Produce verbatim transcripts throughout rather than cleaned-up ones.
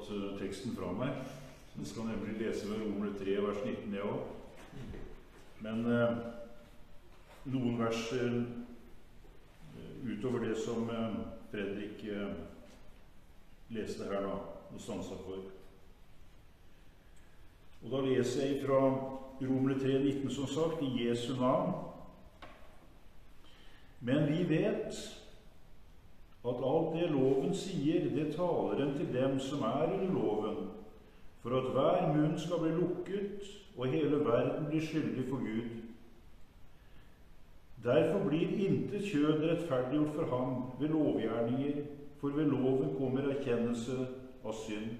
fått uh, teksten fra meg. Jeg skal nemlig lese med Romerne tre, vers nitten, jeg også. Men uh, noen vers uh, utover det som uh, Fredrik uh, leste her nå, og stanset for. Og da leser jeg fra Romerne tre, nitten, som sagt, i Jesu navn. Men vi vet at alt det loven sier, det taler en til dem som er under loven, for at hver munn skal bli lukket, og hele verden blir skyldig for Gud. Derfor blir intet kjød rettferdiggjort for ham ved lovgjerninger, for ved loven kommer erkjennelse av synd.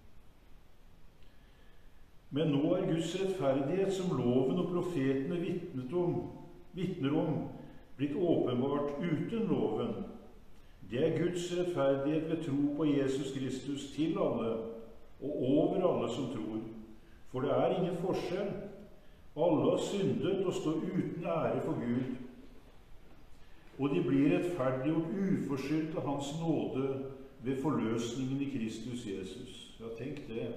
Men nå er Guds rettferdighet, som loven og profetene vitnet om, vitner om, blitt åpenbart uten loven. Det er Guds rettferdighet ved tro på Jesus Kristus til alle, og over alle som tror. For det er ingen forskjell. Alle har syndet og står uten ære for Gud. Og de blir rettferdiggjort uforskyldt av hans nåde ved forløsningen i Kristus Jesus. Ja, tenk det.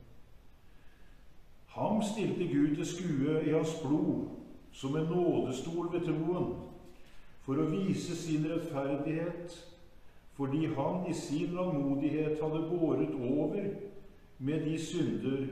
Ham stilte Gud til skue i hans blod, som en nådestol ved troen, for å vise sin rettferdighet, fordi han i sin langmodighet hadde båret over med de synder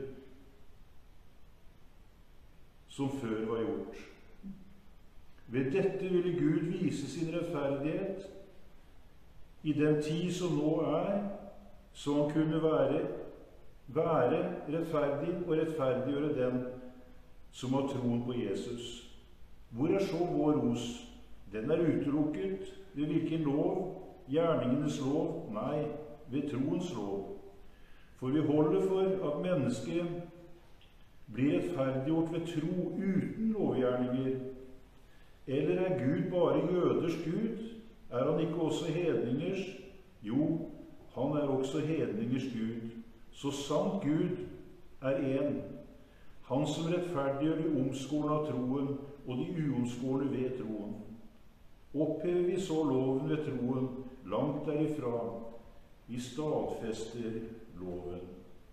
som før var gjort. Ved dette ville Gud vise sin rettferdighet i den tid som nå er, så han kunne være, være rettferdig og rettferdiggjøre den som har troen på Jesus. Hvor er så vår ros? Den er utelukket ved hvilken lov? Gjerningenes lov? Nei, ved troens lov. For vi holder for at mennesket blir rettferdiggjort ved tro uten lovgjerninger. Eller er Gud bare jøders Gud? Er han ikke også hedningers? Jo, han er også hedningers Gud. Så sant Gud er en, han som rettferdiggjør de omskårne av troen og de uomskårne ved troen. Opphever vi så loven ved troen, langt derifra, vi stadfester loven.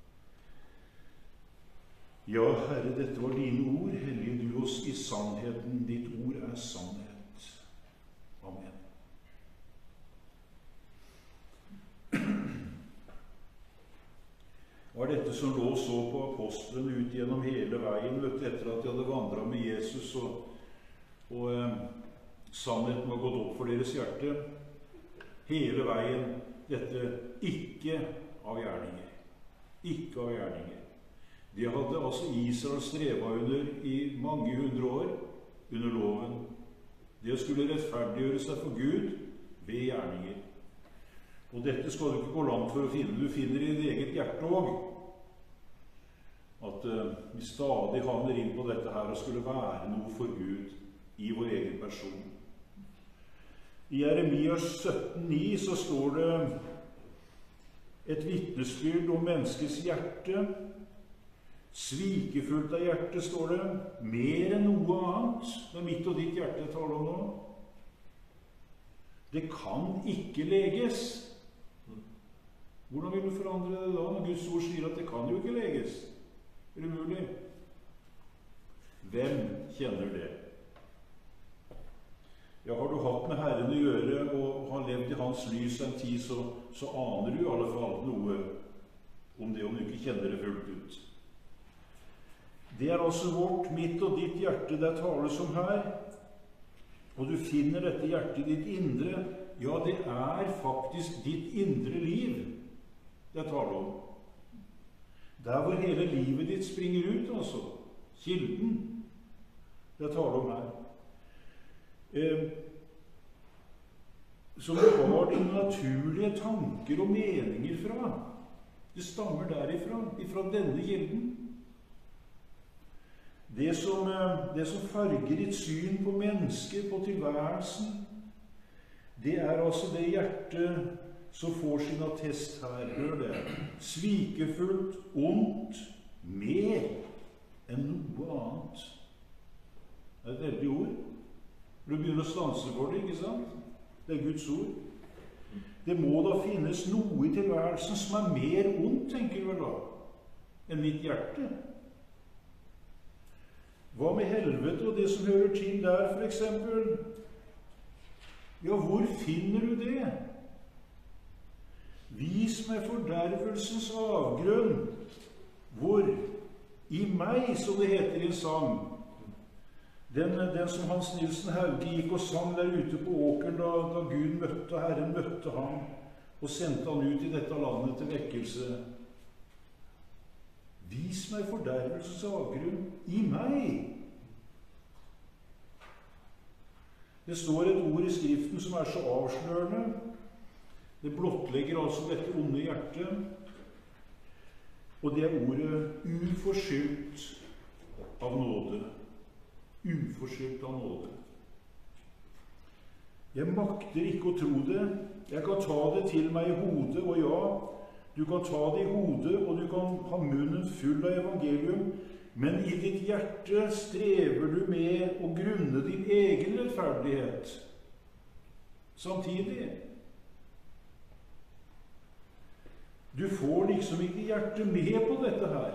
Ja, Herre, dette var dine ord, hellige du oss i sannheten, ditt ord er sannhet. Amen. Var dette som lå så på apostelen ut gjennom hele veien, vet du, etter at de hadde vandret med Jesus, og, og eh, sannheten var gått opp for deres hjerte, hele veien, dette ikke av gjerninger. Ikke av gjerninger. De hadde altså Israel streva under i mange hundre år, under loven. Det skulle rettferdiggjøre seg for Gud ved gjerninger. Og dette skal du ikke gå langt for å finne. Du finner i ditt eget hjerte også at uh, vi stadig havner inn på dette her og skulle være noe for Gud i vår egen person. I Jeremias sytten ni så står det et vitnesbyrd om menneskets hjerte. Svikefullt av hjertet, står det, mer enn noe annet. Det er mitt og ditt hjerte jeg taler om nå. Det kan ikke leges. Hvordan vil du forandre det da, når Guds ord sier at det kan jo ikke leges? Er det mulig? Hvem kjenner det? Ja, har du hatt med Herren å gjøre og har levd i hans lys en tid, så, så aner du i alle fall noe om det, om du ikke kjenner det fullt ut. Det er altså vårt, mitt og ditt hjerte det tales om her. Og du finner dette hjertet i ditt indre. Ja, det er faktisk ditt indre liv det taler om. Der hvor hele livet ditt springer ut, altså. Kilden det taler om her. Eh, som du har dine naturlige tanker og meninger fra. Det stammer derifra, ifra denne kilden. Det som, det som farger ditt syn på mennesket, på tilværelsen, det er altså det hjertet som får sin attest her. Hør det. Svikefullt, ondt, mer enn noe annet. Det er et veldig ord. Du begynner å stanse for det, ikke sant? Det er Guds ord. Det må da finnes noe i tilværelsen som er mer ondt, tenker du vel da, enn mitt hjerte. Hva med helvete og det som hører til der, for eksempel? Ja, hvor finner du det? Vis meg fordervelsens avgrunn. Hvor? I meg, som det heter i en sang. Den, den som Hans Nilsen Hauge gikk og sang der ute på åkeren da, da Gud møtte, Herren møtte ham og sendte han ut i dette landet til vekkelse. Vis meg fordervelsens avgrunn i meg. Det står et ord i Skriften som er så avslørende. Det blottlegger altså dette onde hjertet. Og det er ordet uforskyldt av nåde. Uforskyldt av nåde. Jeg makter ikke å tro det. Jeg kan ta det til meg i hodet, og ja, du kan ta det i hodet, og du kan ha munnen full av evangelium, men i ditt hjerte strever du med å grunne din egen rettferdighet samtidig. Du får liksom ikke hjertet med på dette her.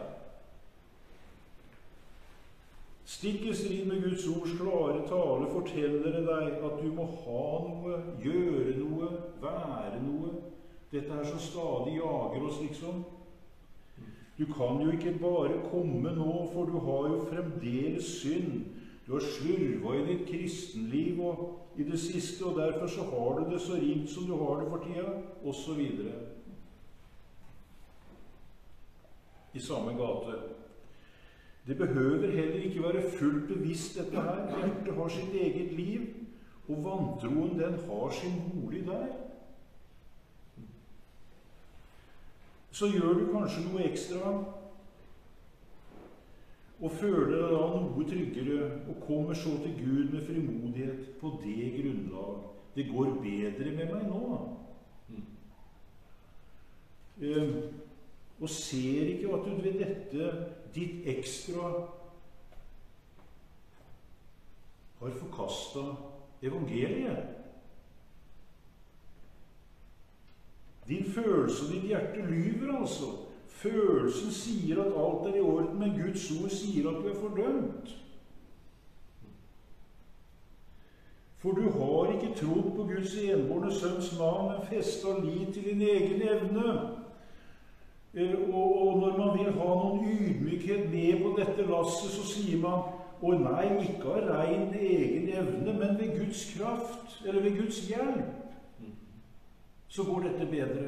Stikk i strid med Guds ords klare tale forteller det deg at du må ha noe, gjøre noe, være noe. Dette her som stadig jager oss, liksom. Du kan jo ikke bare komme nå, for du har jo fremdeles synd. Du har slurva i ditt kristenliv og i det siste, og derfor så har du det så ringt som du har det for tida, og så videre. I samme gate. Det behøver heller ikke være fullt bevisst dette her. Hjertet har sitt eget liv, og vantroen den har sin bolig der. Så gjør du kanskje noe ekstra, og føler deg da noe tryggere, og kommer så til Gud med frimodighet på det grunnlag. Det går bedre med meg nå. Um, og ser ikke at du ved dette, ditt ekstra, har forkastet evangeliet. Din følelse og ditt hjerte lyver, altså. Følelsen sier at alt er i orden, men Guds ord sier at du er fordømt. For du har ikke trodd på Guds enbårne sønns navn, men festet lit til din egen evne. Og når man vil ha noen ydmykhet med på dette lasset, så sier man, å nei, ikke av rein egen evne, men ved Guds kraft, eller ved Guds hjelp, så går dette bedre.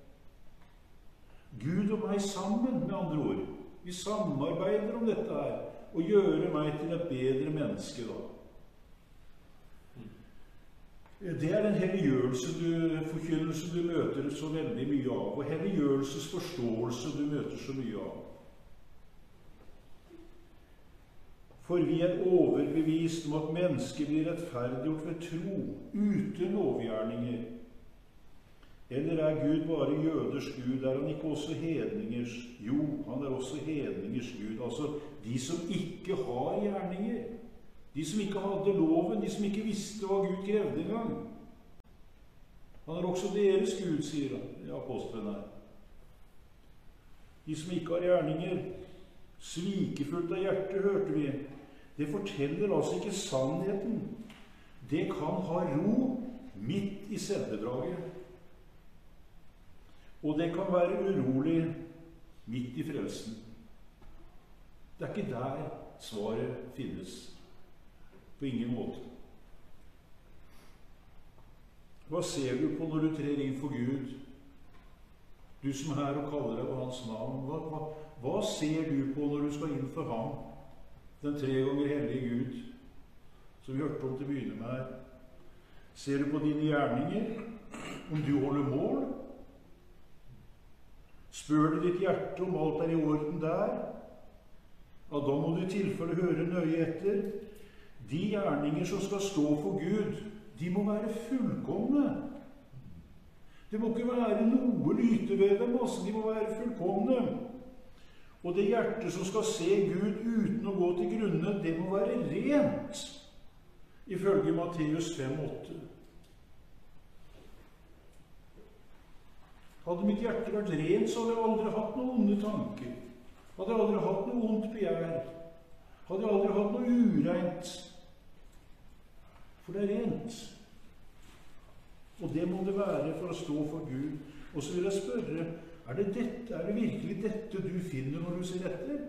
Gud og meg sammen, med andre ord. Vi samarbeider om dette her, og gjør meg til et bedre menneske da. Det er den helliggjørelse du, forkynnelse du møter så veldig mye av, og helliggjørelsesforståelse du møter så mye av. For vi er overbevist om at mennesket blir rettferdiggjort ved tro, uten lovgjerninger. Eller er Gud bare jøders Gud? Er han ikke også hedningers? Jo, han er også hedningers Gud. Altså de som ikke har gjerninger. De som ikke hadde loven, de som ikke visste hva Gud krevde engang. Han er også deres Gud, sier han i apostelen her. De som ikke har gjerninger, svikefullt av hjertet, hørte vi. Det forteller altså ikke sannheten. Det kan ha ro midt i selvbedraget. Og det kan være urolig midt i frelsen. Det er ikke der svaret finnes. På ingen måte. Hva ser du på når du trer inn for Gud? Du som er her og kaller deg på hans navn. Hva, hva, hva ser du på når du skal inn for ham? Den tre ganger hellige Gud, som vi hørte om til å begynne med her. Ser du på dine gjerninger? Om du holder mål? Spør du ditt hjerte om alt er i orden der? Ja, da må du i tilfelle høre nøye etter. De gjerninger som skal stå for Gud, de må være fullkomne. Det må ikke være noe lyte ved dem, altså. De må være fullkomne. Og det hjertet som skal se Gud uten å gå til grunne, det må være rent, ifølge Matteus fem åtte. Hadde mitt hjerte vært rent, så hadde jeg aldri hatt noen onde tanker. Hadde jeg aldri hatt noe ondt begjær. Hadde jeg aldri hatt noe ureint. For det er rent. Og det må det være for å stå for Gud. Og så vil jeg spørre, er det, dette, er det virkelig dette du finner når du ser etter?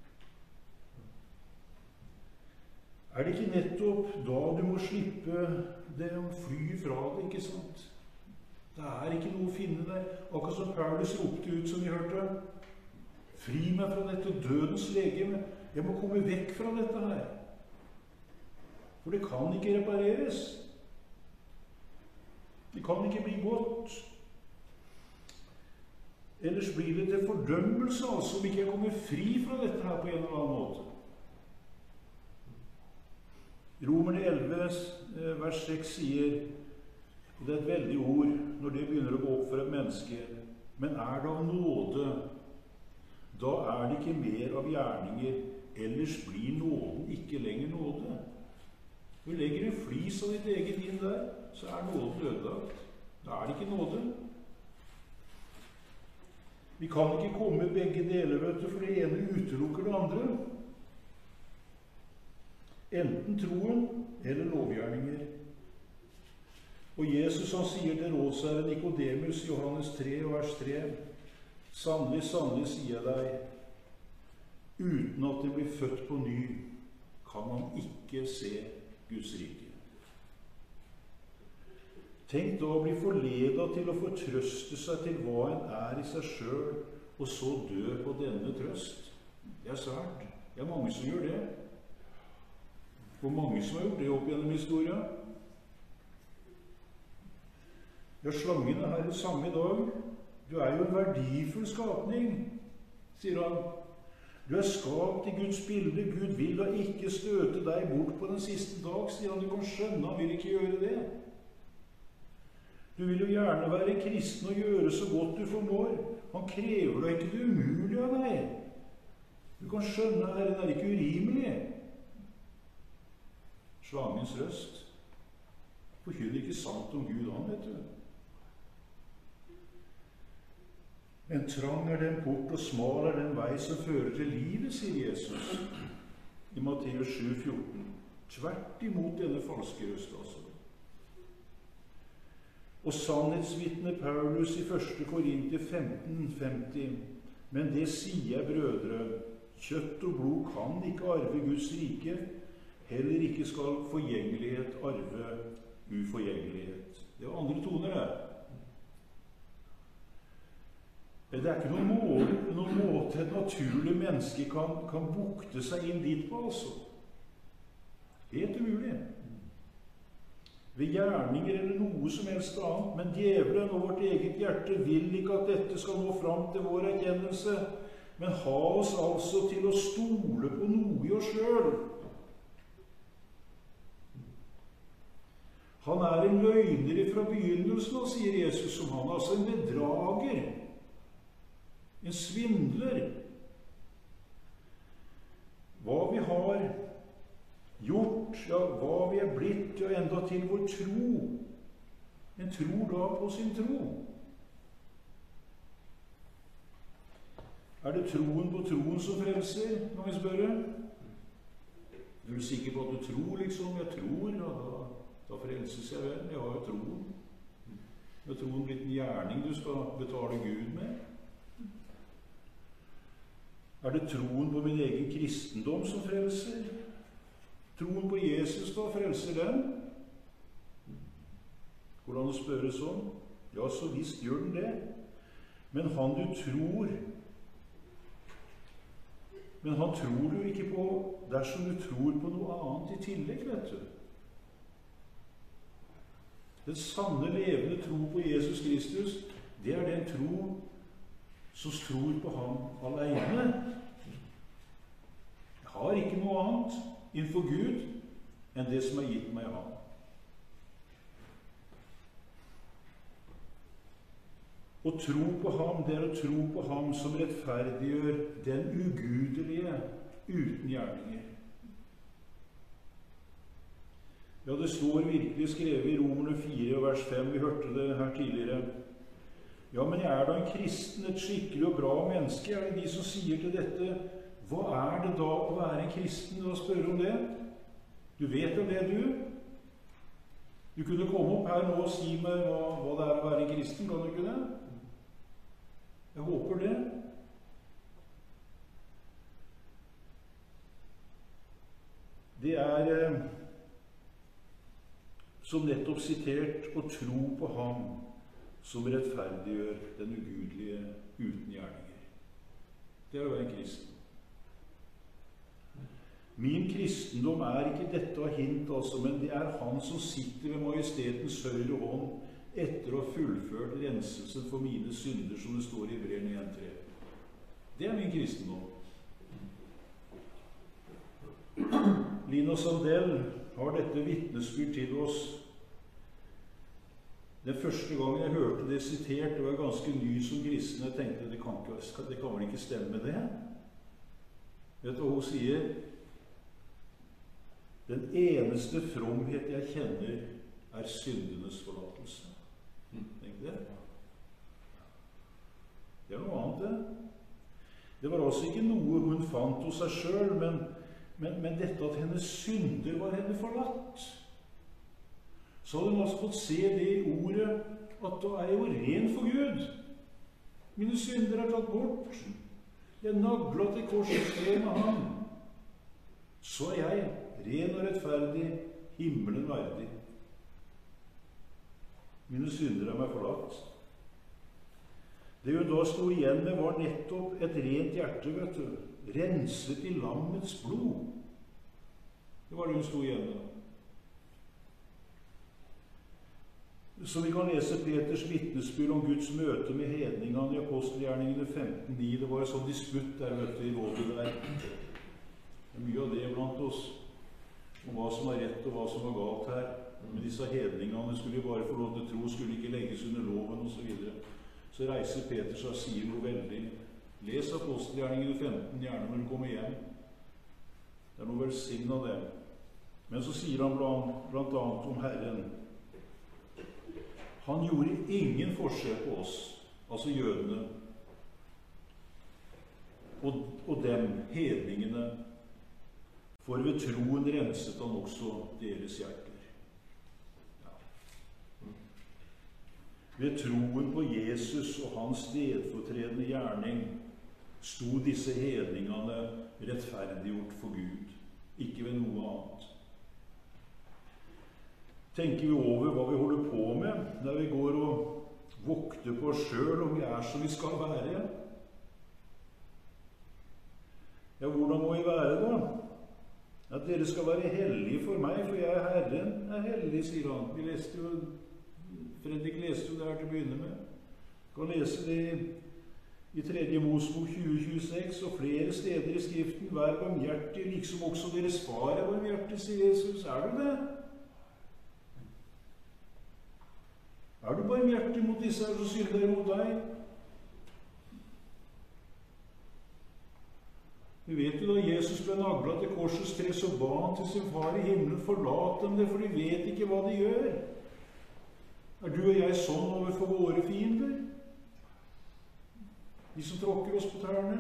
Er det ikke nettopp da du må slippe det å fly fra det, ikke sant? Det er ikke noe å finne der. Akkurat som Paulus ropte ut, som vi hørte. Fri meg fra dette dødens legeme. Jeg må komme vekk fra dette her. For det kan ikke repareres. Det kan ikke bli godt. Ellers blir det til fordømmelse, altså, om ikke jeg kommer fri fra dette her på en eller annen måte. Romerne elleve, vers seks sier, og det er et veldig ord når det begynner å gå opp for et menneske, men er det av nåde, da er det ikke mer av gjerninger, ellers blir nåden ikke lenger nåde. Du legger en flis av ditt eget inn der, så er nåden ødelagt. Da er det ikke nåde. Vi kan ikke komme begge deler, vet du, for det ene utelukker det andre. Enten troen eller lovgjerninger. Og Jesus han sier til rådsherre Nikodemus, Johannes tre, vers tre, sannelig, sannelig sier jeg deg, uten at det blir født på ny, kan man ikke se Guds rike. Tenk da å bli forledet til å fortrøste seg til hva en er i seg selv, og så dø på denne trøst. Det er svært. Det er mange som gjør det. Hvor mange som har gjort det opp gjennom historien? Ja, slangen er her det samme i dag. Du er jo en verdifull skapning, sier han. Du er skapt i Guds bilde. Gud vil da ikke støte deg bort på den siste dag, sier han. Du kan skjønne, han vil ikke gjøre det. Du vil jo gjerne være kristen og gjøre så godt du formår. Han krever da ikke det umulige av deg. Du kan skjønne, Herren er ikke urimelig. Slangens røst forkynner ikke sant om Gud, han, vet du. Men trang er den port, og smal er den vei som fører til livet, sier Jesus i Matteus sju fjorten. Tvert imot denne falske røst, altså. Og sannhetsvitne Paulus i første Korinter femten femti. Men det sier jeg, brødre, kjøtt og blod kan ikke arve Guds rike, heller ikke skal forgjengelighet arve uforgjengelighet. Det er andre toner der. Det er ikke noen måte, noen måte et naturlig menneske kan, kan bukte seg inn dit på, altså. Helt umulig. Ved gjerninger eller noe som helst annet, men djevelen og vårt eget hjerte vil ikke at dette skal nå fram til vår erkjennelse, men ha oss altså til å stole på noe i oss selv. Han er en løgner fra begynnelsen, sier Jesus om han, altså en bedrager. En svindler. Hva vi har gjort, ja, hva vi er blitt, ja, enda til vår tro. En tror da på sin tro. Er det troen på troen som frelser, kan vi spørre? Du er sikker på at du tror, liksom? Jeg tror, ja, da, da frelses jeg vel. Jeg har jo troen. Er troen blitt en gjerning du skal betale Gud med? Er det troen på min egen kristendom som frelser? Troen på Jesus da, frelser den? Hvordan å spørre sånn? Ja, så visst gjør den det. Men han du tror, men han tror du ikke på dersom du tror på noe annet i tillegg, vet du. Den sanne, levende tro på Jesus Kristus, det er den tro som tror på ham alene. Jeg har ikke noe annet innenfor Gud enn det som er gitt meg av ham. Å tro på ham, det er å tro på ham som rettferdiggjør den ugudelige uten gjerninger. Ja, det står virkelig skrevet i Romerne fire, vers fem, vi hørte det her tidligere. Ja, men jeg er da en kristen, et skikkelig og bra menneske. Er det de som sier til dette? Hva er det da å være en kristen? Da spør om det. Du vet jo det, du. Du kunne komme opp her nå og si meg hva, hva det er å være en kristen, kan du ikke det? Jeg håper det. Det er, eh, som nettopp sitert, å tro på ham som rettferdiggjør den ugudelige uten gjerninger. Det er å være en kristen. Min kristendom er ikke dette av hint, altså, men det er han som sitter ved majestetens høyre hånd etter å ha fullført renselsen for mine synder, som det står i Hebreerne en tre. Det er min kristendom. Lina Sandell har dette vitnesbyrd til oss. Den første gangen jeg hørte det sitert, det var ganske ny som kristen, jeg tenkte det kan, ikke, det kan vel ikke stemme det? Vet du hva hun sier? Den eneste fromhet jeg kjenner, er syndenes forlatelse. Tenk det? Det er noe annet, det. Det var altså ikke noe hun fant hos seg selv, men, men, men dette at hennes synder var henne forlatt. Så hadde hun altså fått se det i ordet, at da er jeg jo ren for Gud. Mine synder er tatt bort. Jeg naglet til korsets tre med ham. Så er jeg ren og rettferdig, himmelen verdig. Mine synder er meg forlatt. Det hun da sto igjen med, var nettopp et rent hjerte, vet du. Renset i lammets blod. Det var det hun sto igjen med. Så vi kan lese Peters vitnesbyrd om Guds møte med hedningene i apostelgjerningene femten ni. Det var en sånn disputt der, vet du, i rådet der. Det er mye av det blant oss, om hva som var rett og hva som var galt her. Men disse hedningene skulle jo bare få lov til å tro, skulle ikke legges under loven og så videre. Så reiser Peter seg og sier noe veldig. Les apostelgjerningene femten, gjerne når du kommer hjem. Det er noe velsignet av det. Men så sier han blant, blant annet om Herren. Han gjorde ingen forskjell på oss, altså jødene, og, og dem, hedningene, for ved troen renset han også deres hjerter. Ja. Ved troen på Jesus og hans stedfortredende gjerning sto disse hedningene rettferdiggjort for Gud, ikke ved noe annet. Tenker vi over hva vi holder på med når vi går og vokter på oss selv om vi er som vi skal være? Ja, hvordan må vi være da? At dere skal være hellige for meg, for jeg er Herren er hellig, sier han. Vi leste jo, Fredrik leste jo det her til å begynne med. Vi kan lese det i tredje Mosebok tjue tjueseks, og flere steder i Skriften. Vær barmhjertig, liksom også deres far er barmhjertig, sier Jesus. Er du det? Er du barmhjertig mot disse her som synder mot deg? Vi vet jo da Jesus ble naglet til korsets tre, så ba han til sin far i himmelen, forlat dem det, for de vet ikke hva de gjør. Er du og jeg sånn overfor våre fiender? De som tråkker oss på tærne?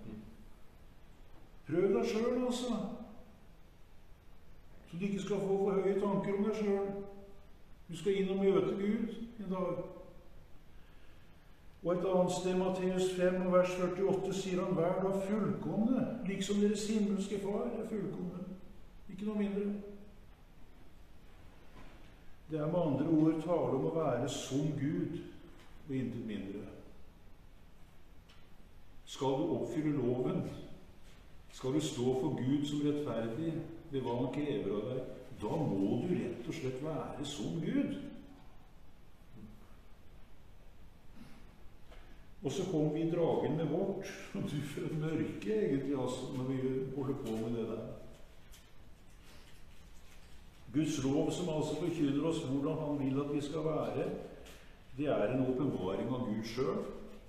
Prøv deg selv, altså. Så du ikke skal få for høye tanker om deg selv. Du skal inn og møte Gud en dag. Og et annet sted, Matteus fem, vers førtiåtte, sier han, vær da fullkomne, liksom deres himmelske far er fullkomne. Ikke noe mindre. Det er med andre ord tale om å være som Gud, og intet mindre. Skal du oppfylle loven, skal du stå for Gud som rettferdig ved hva han krever av deg, da må du rett og slett være som Gud. Og så kom vi i dragen med vårt, og du for et mørke egentlig, altså, når vi holder på med det der. Guds lov, som altså forkynner oss hvordan han vil at vi skal være, det er en åpenbaring av Gud selv.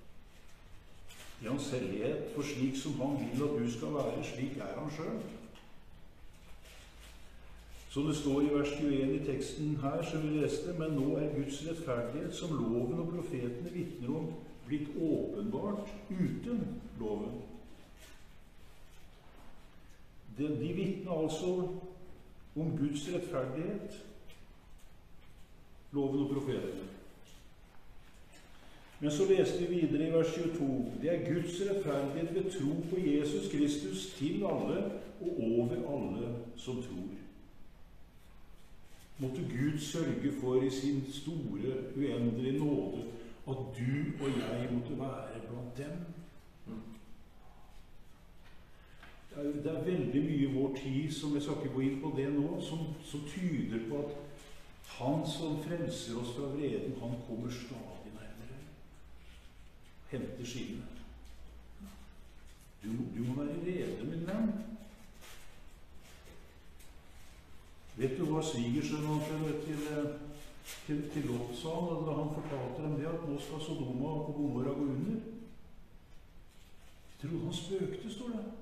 I hans hellighet, for slik som han vil at du skal være, slik er han selv. Som det står i vers tjueen i teksten her, som vi leste, men nå er Guds rettferdighet, som loven og profetene vitner om, blitt åpenbart uten loven. De, de vitner altså om Guds rettferdighet, loven og profetene. Men så leste vi videre i vers tjueto. Det er Guds rettferdighet ved tro på Jesus Kristus til alle og over alle som tror. Måtte Gud sørge for i sin store, uendelige nåde at du og jeg måtte være blant dem. Det er, det er veldig mye i vår tid, som jeg skal ikke gå inn på det nå, som, som tyder på at Han som frelser oss fra vreden, han kommer stadig nærmere. Henter sine. Du, du må være rede, min venn. Vet du hva svigersønnen til, til, til, til Lot sa da han fortalte dem det, at nå skal Sodoma og Gomorra gå under? Jeg trodde han spøkte, står det.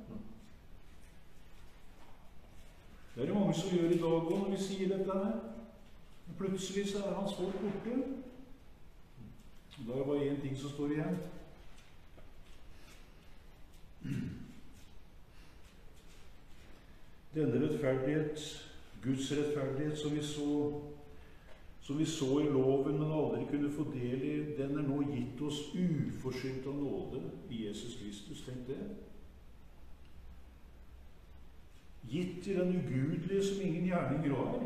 Det er det mange som gjør i dag også når vi sier dette her. Plutselig så er hans folk borte. Da er det bare en ting som står igjen. Denne rettferdighet, Guds rettferdighet, som vi så, som vi så i loven, men aldri kunne få del i, den er nå gitt oss uforskyldt av nåde i Jesus Kristus. Tenk det. Gitt til den ugudelige som ingen gjerninger har.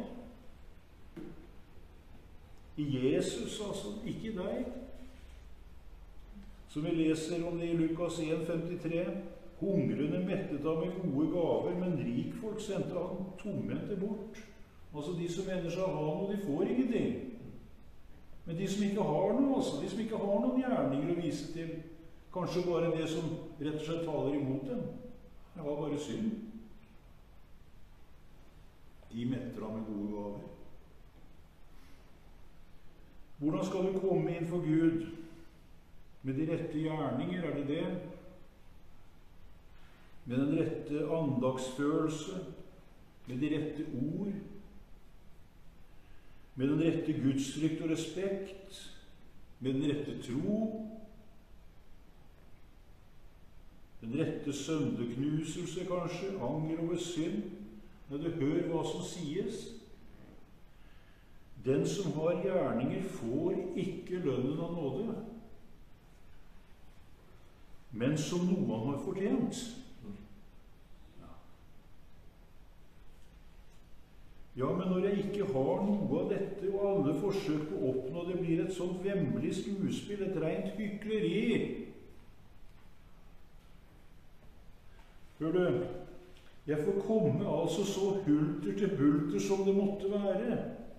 I Jesus, altså, ikke i deg. Som vi leser om det i Lukas en femtitre. Hungrende mettet ham med gode gaver, men rikfolk sendte han tomhendte bort. Altså, de som mener seg å ha noe, de får ingenting. Men de som ikke har noe, altså, de som ikke har noen gjerninger å vise til, kanskje bare det som rett og slett taler imot dem, det var bare synd. De metter ham med gode gaver. Hvordan skal du komme inn for Gud? Med de rette gjerninger, er det det? Med den rette andagsfølelse? Med de rette ord? Med den rette gudsfrykt og respekt? Med den rette tro? Den rette søndeknuselse, kanskje? Anger over synd? Når du hører hva som sies. Den som har gjerninger, får ikke lønnen av nåde, men som noen har fortjent. Ja. ja, men når jeg ikke har noe av dette, og alle forsøk på å oppnå det blir et sånt vemmelig skuespill, et rent hykleri. Hør du, jeg får komme altså så hulter til bulter som det måtte være.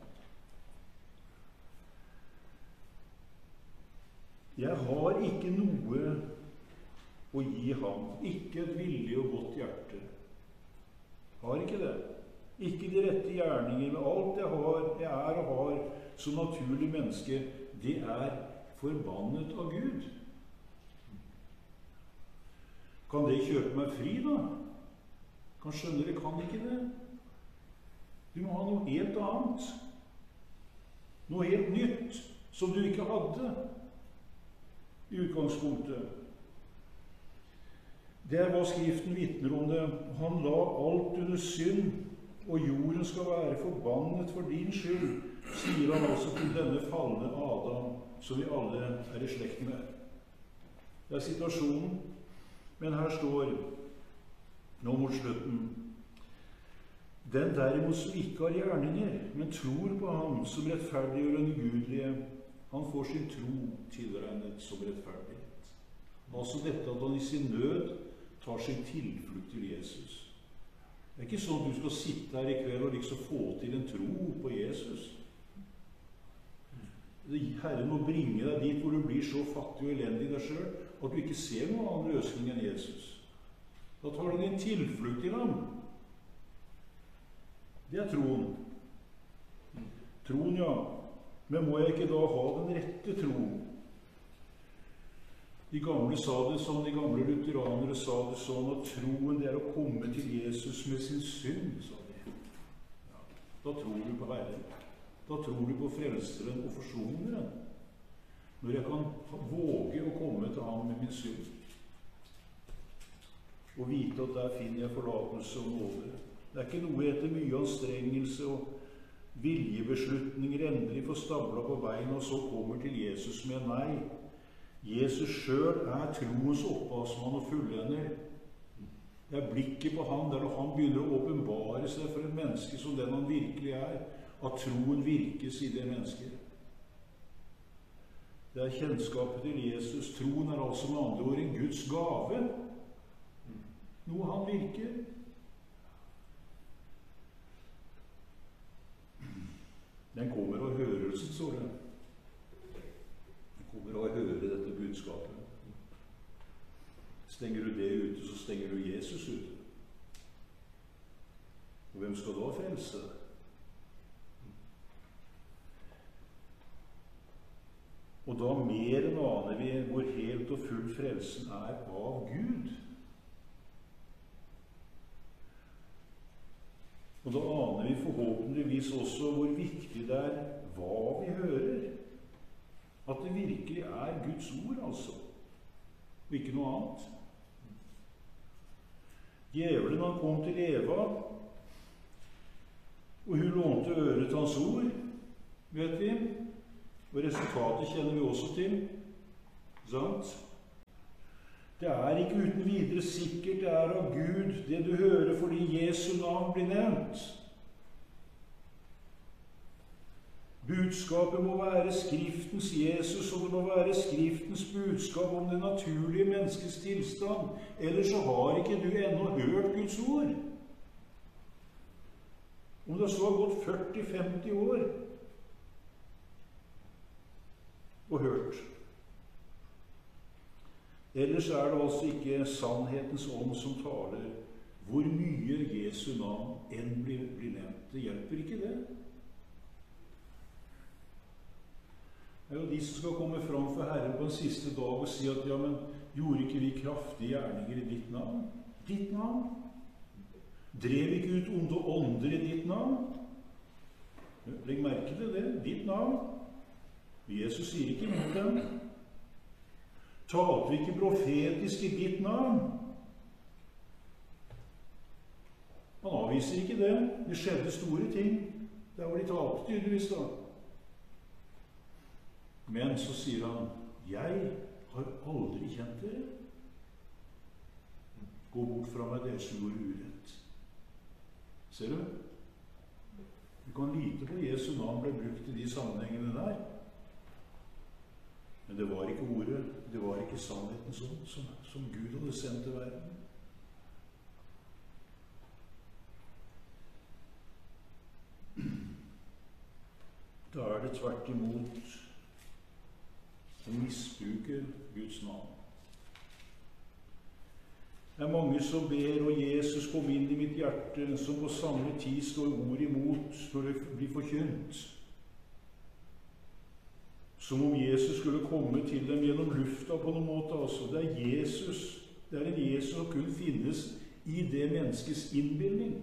Jeg har ikke noe å gi ham, ikke et villig og godt hjerte. Har ikke det. Ikke de rette gjerninger, men alt jeg har, jeg er og har som naturlig menneske, det er forbannet av Gud. Kan det kjøpe meg fri da? Kan skjønne det, kan ikke det. Du må ha noe helt annet. Noe helt nytt, som du ikke hadde i utgangspunktet. Det er hva Skriften vitner om det. Han la alt under synd, og jorden skal være forbannet for din skyld, sier han altså til denne falne Adam, som vi alle er i slekt med. Det er situasjonen, men her står, nå mot slutten, den derimot som ikke har gjerninger, men tror på ham som rettferdiggjør den ugudelige, han får sin tro tilregnet som rettferdighet. Altså dette at han i sin nød tar sin tilflukt til Jesus. Det er ikke sånn at du skal sitte her i kveld og liksom få til en tro på Jesus. Herren må bringe deg dit hvor du blir så fattig og elendig i deg selv, at du ikke ser noen annen løsning enn Jesus. Da tar du din tilflukt til ham. Det er troen. Troen, ja. Men må jeg ikke da ha den rette troen? De gamle sa det sånn, de gamle lutheranere sa det sånn, at troen det er å komme til Jesus med sin synd, sa de. Ja. Da tror du på Herren. Da tror du på Frelseren og Forsoneren. Når jeg kan våge å komme til ham med min synd. Og vite at der finner jeg forlatelse og nåde. Det er ikke noe etter mye anstrengelse og viljebeslutninger endelig får stabla på beina, og så kommer til Jesus med nei. Jesus selv er troens opphavsmann og fullender. Det er blikket på han, der han begynner å åpenbare seg for et menneske som den han virkelig er, at troen virkes i det mennesket. Det er kjennskapet til Jesus. Troen er altså med andre ord en Guds gave. Noe han virker. Den kommer av hørelsen, står det. Den kommer av å høre dette budskapet. Stenger du det ute, så stenger du Jesus ute. Og hvem skal da frelse? Og da mer enn aner vi hvor helt og full frelsen er av Gud. Og da aner vi forhåpentligvis også hvor viktig det er hva vi hører. At det virkelig er Guds ord, altså. Og ikke noe annet. Djevelen, han kom til Eva, og hun lånte øret til hans ord, vet vi. Og resultatet kjenner vi også til. Sant? Det er ikke uten videre sikkert det er av Gud det du hører fordi Jesu navn blir nevnt. Budskapet må være Skriftens Jesus, og det må være Skriftens budskap om det naturlige menneskets tilstand. Ellers så har ikke du ennå hørt Guds ord. Om det så har gått førti til femti år og hørt. Ellers er det altså ikke sannhetens ånd som taler, hvor mye Jesu navn enn blir, blir nevnt. Det hjelper ikke det. Det er jo de som skal komme fram for Herren på en siste dag og si at ja, men gjorde ikke vi kraftige gjerninger i ditt navn? Ditt navn? Drev ikke ut onde ånder i ditt navn? Legg merke til det. Ditt navn. Jesus sier ikke mot dem. Talte vi ikke profetisk i ditt navn? Han avviser ikke det. Det skjedde store ting. Der var de talte tydeligvis da. Men så sier han, jeg har aldri kjent dere. Gå bort fra meg, dere som gjorde urett. Ser du? Du kan lite på Jesu navn ble brukt i de sammenhengene der. Men det var ikke ordet, det var ikke sannheten som, som, som Gud hadde sendt til verden. Da er det tvert imot å misbruke Guds navn. Det er mange som ber, og Jesus kom inn i mitt hjerte, som på samme tid står ord imot når det blir forkynt. Som om Jesus skulle komme til dem gjennom lufta på noen måte. Altså. Det er Jesus. Det er en Jesus som kun finnes i det menneskets innbildning.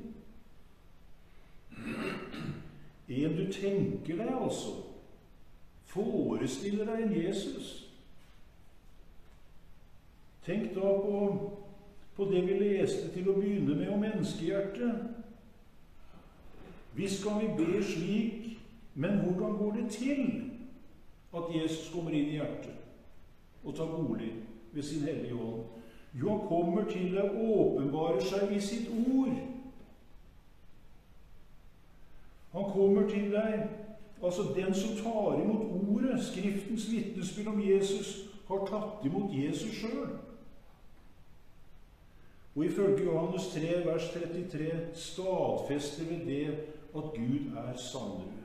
En du tenker deg, altså. Forestiller deg en Jesus. Tenk da på, på det vi leste til å begynne med om menneskehjertet. Visst kan vi be slik, men hvordan går det til at Jesus kommer inn i hjertet og tar bolig ved sin hellige ånd? Jo, han kommer til deg og åpenbarer seg i sitt ord. Han kommer til deg, altså den som tar imot ordet, Skriftens vitnesbyrd om Jesus, har tatt imot Jesus selv. Og ifølge Johannes tre, vers trettitre, stadfester vi det at Gud er sannere.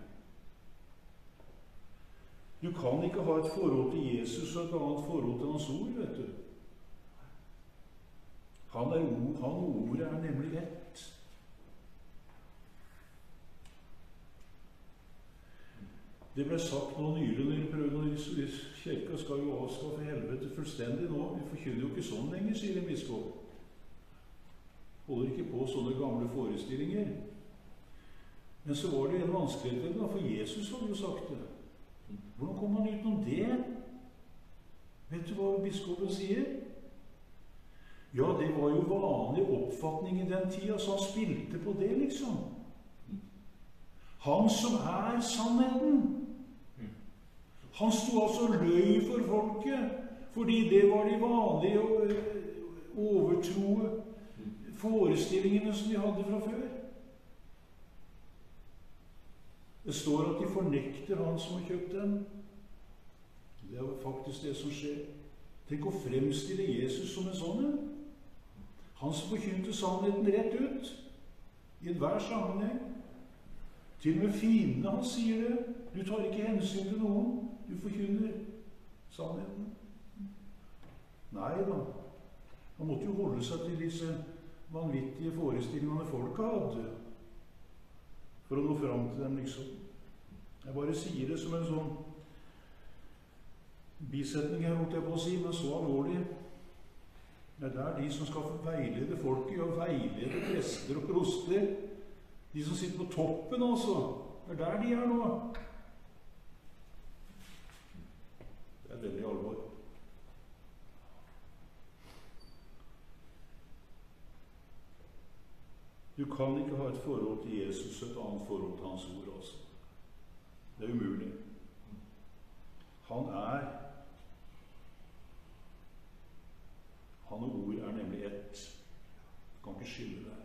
Du kan ikke ha et forhold til Jesus og et annet forhold til hans ord, vet du. Han er ord, han og ordet er nemlig ett. Det ble sagt nå nylig når vi prøvde, når kirka skal jo avskaffe helvete fullstendig nå. Vi forkynner jo ikke sånn lenger, sier en biskop. Holder ikke på sånne gamle forestillinger. Men så var det en vanskelighet, for Jesus hadde jo sagt det. Hvordan kom han utenom det? Vet du hva biskopen sier? Ja, det var jo vanlig oppfatning i den tida, så han spilte på det, liksom. Han som er sannheten. Han sto altså og løy for folket, fordi det var de vanlige og overtroe forestillingene som de hadde fra før. Det står at de fornekter han som har kjøpt dem. Det er jo faktisk det som skjer. Tenk å fremstille Jesus som en sånn en. Han som forkynte sannheten rett ut, i enhver sammenheng. Til og med fiendene han sier det. Du tar ikke hensyn til noen. Du forkynner sannheten. Nei da. Han måtte jo holde seg til disse vanvittige forestillingene folket hadde, for å nå fram til dem, liksom. Jeg bare sier det som en sånn bisetning her, holdt jeg på å si, men så alvorlig. Det er der de som skal veilede folket, og veilede prester og proster. De som sitter på toppen, altså. Det er der de er nå. Det er veldig alvor. Du kan ikke ha et forhold til Jesus og et annet forhold til hans ord, altså. Det er umulig. Han er Han og ord er nemlig ett. Du kan ikke skille deg.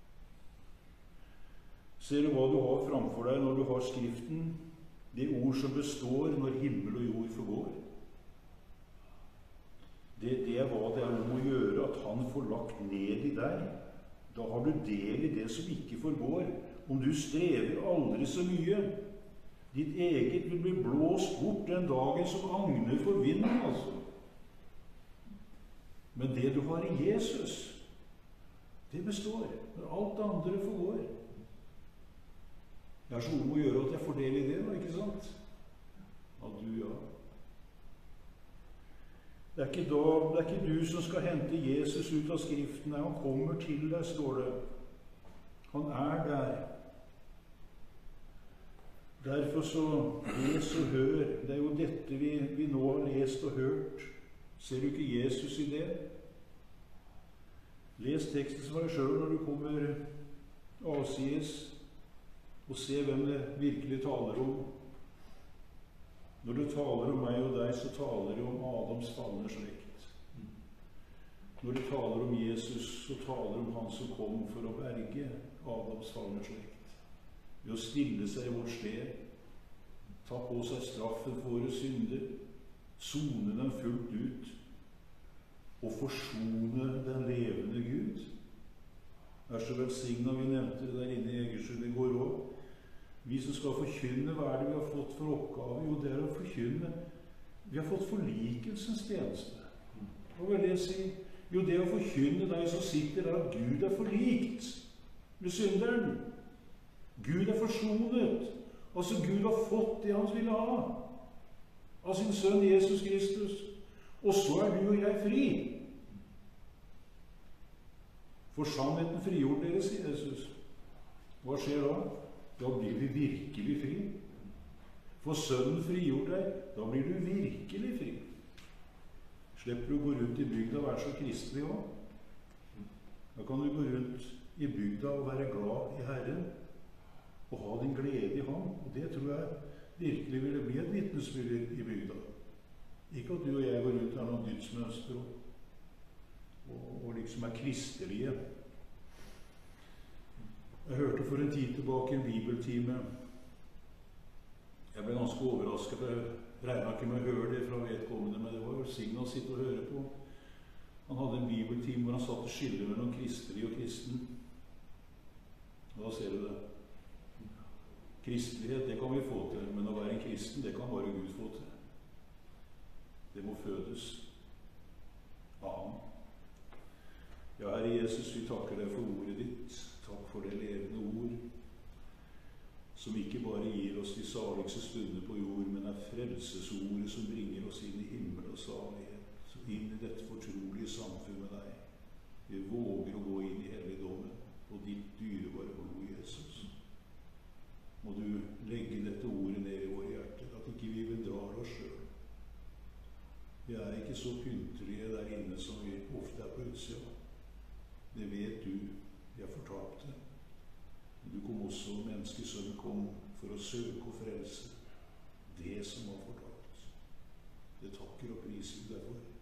Ser du hva du har framfor deg når du har Skriften? Det ord som består når himmel og jord forgår. Det, det er hva det er om å gjøre at han får lagt ned i deg. Da har du del i det som ikke forgår. Om du strever aldri så mye. Ditt eget vil bli blåst bort den dagen som agner for vinden, altså. Men det du har i Jesus, det består. Når alt det andre forgår. Det er så om å gjøre at jeg får del i det, da, ikke sant? At du, ja. Det er, ikke da, det er ikke du som skal hente Jesus ut av Skriften. Nei, han kommer til deg, står det. Han er der. Derfor så les og hør. Det er jo dette vi, vi nå har lest og hørt. Ser du ikke Jesus i det? Les teksten for deg selv når du kommer avsides, og se hvem det virkelig taler om. Når du taler om meg og deg, så taler du om Adams falne slekt. Når du taler om Jesus, så taler du om han som kom for å berge Adams falne slekt. Ved å stille seg i vårt sted, ta på seg straffen for våre synder, sone dem fullt ut, og forsone den levende Gud. Vær så velsignet, vi nevnte det der inne i Egersund i går også. Vi som skal forkynne, hva er det vi har fått for oppgave? Jo, det er å forkynne. Vi har fått forlikelsens tjeneste. Hva vil det si? Jo, det å forkynne deg som sitter der, at Gud er forlikt med synderen. Gud er forsonet. Altså, Gud har fått det han ville ha av sin sønn Jesus Kristus. Og så er du og jeg fri. For sannheten frigjort dere, sier Jesus. Hva skjer da? Da blir vi virkelig fri. For sønnen frigjort deg, da blir du virkelig fri. Slipper du å gå rundt i bygda og være så kristelig også. Da kan du gå rundt i bygda og være glad i Herren, og ha din glede i ham. Og det tror jeg virkelig ville bli et vitnesbyrd i bygda. Ikke at du og jeg går rundt av noen dydsmønster og, og, og liksom er kristelige. Jeg hørte for en tid tilbake en bibeltime. Jeg ble ganske overrasket, for jeg regnet ikke med å høre det fra vedkommende, men det var jo signet å sitte og høre på. Han hadde en bibeltime hvor han satt og skille mellom kristelig og kristen. Og da ser du det. Kristelighet, det kan vi få til, men å være en kristen, det kan bare Gud få til. Det må fødes av ham. Ja, Herre Jesus, vi takker deg for ordet ditt. Takk for det levende ord, som ikke bare gir oss de saligste stunder på jord, men er frelsesordet som bringer oss inn i himmel og salighet, så inn i dette fortrolige samfunn med deg. Vi våger å gå inn i helligdommen på ditt dyrebare blod, Jesus. ikke så pyntelige der inne som vi ofte er på utsida. Det vet du. Vi er fortapte. Du kom også, menneskesønnen kom for å søke og frelse det som var fortapt. Det takker og priser vi deg for.